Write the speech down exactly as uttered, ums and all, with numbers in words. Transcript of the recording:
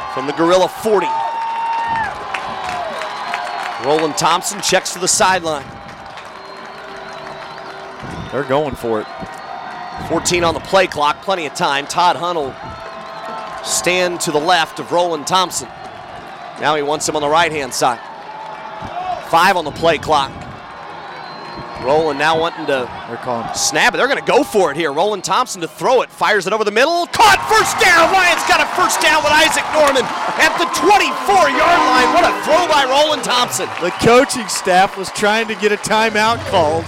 from the Gorilla forty. Roland Thompson checks to the sideline. They're going for it. fourteen on the play clock, plenty of time. Todd Hunt will stand to the left of Roland Thompson. Now he wants him on the right-hand side. Five on the play clock. Roland now wanting to They're calling. snap it. They're going to go for it here. Roland Thompson to throw it. Fires it over the middle. Caught. First down. Lions got a first down with Isaac Norman at the twenty-four-yard line. What a throw by Roland Thompson. The coaching staff was trying to get a timeout called.